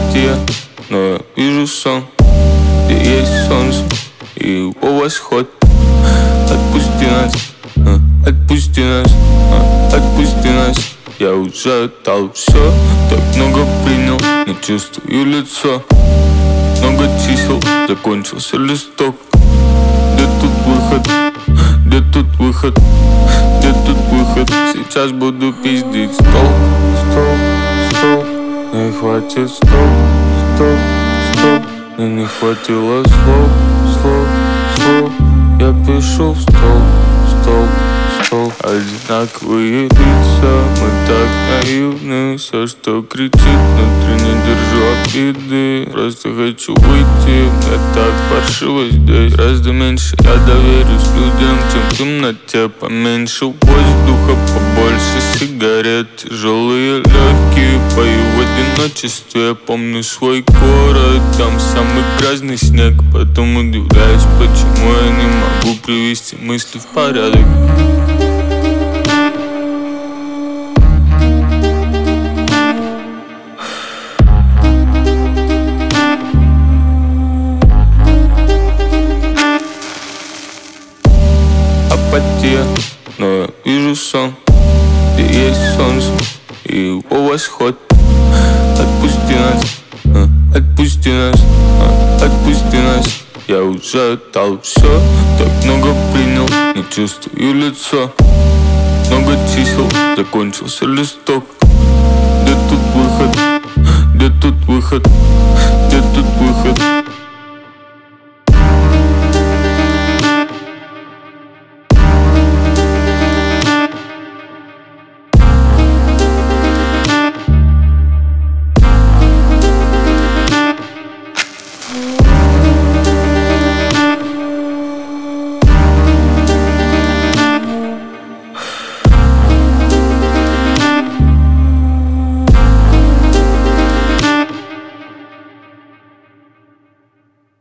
Апатия, но я вижу сон, где есть солнце и его восход. Отпусти нас, отпусти нас, отпусти нас. Я уже отдал все, так много принял, не чувствую лицо. Много чисел, закончился листок. Где тут выход? Где тут выход? Где тут выход? Сейчас буду пиздить стол, стол, стол. Не хватит стол, стол, стол. Мне не хватило слов, слов, слов. Я пишу в стол, стол, стол. Одинаковые лица, мы так наивны. Все, что кричит внутри, не держу обиды. Просто хочу выйти, мне так паршиво здесь. Гораздо меньше я доверюсь людям, чем в темноте. Поменьше воздуха, побольше сигарет. Тяжелые легкие, пою в одиночестве. Я помню свой город, там самый грязный снег. Потом удивляюсь, почему я не могу привести мысли в порядок. Апатия, но я вижу сон, где есть солнце и его восход. Отпусти нас, отпусти нас, отпусти нас. Я уже отдал все, так много принял, не чувствую лицо. Много чисел, закончился листок. Где тут выход? Где тут выход? Где тут выход?